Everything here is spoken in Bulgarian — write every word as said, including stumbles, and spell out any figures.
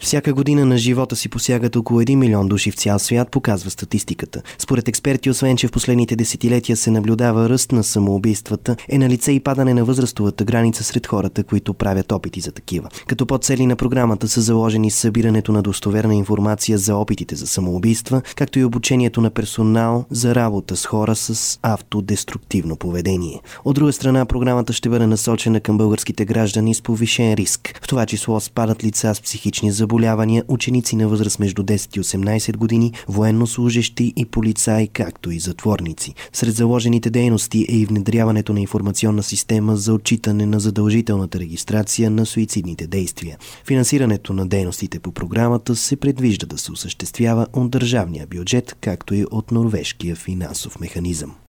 Всяка година на живота си посягат около един милион души в цял свят, показва статистиката. Според експерти, освен че в последните десетилетия се наблюдава ръст на самоубийствата, е налице и падане на възрастовата граница сред хората, които правят опити за такива. Като подцели на програмата са заложени събирането на достоверна информация за опитите за самоубийства, както и обучението на персонал за работа с хора с автодеструктивно поведение. От друга страна, програмата ще бъде насочена към българските граждани с повишен риск. В това число спадат лица с психични заболявания, ученици на възраст между десет и осемнадесет години, военнослужещи и полицаи, както и затворници. Сред заложените дейности е и внедряването на информационна система за отчитане на задължителната регистрация на суицидните действия. Финансирането на дейностите по програмата се предвижда да се осъществява от държавния бюджет, както и от норвежкия финансов механизъм.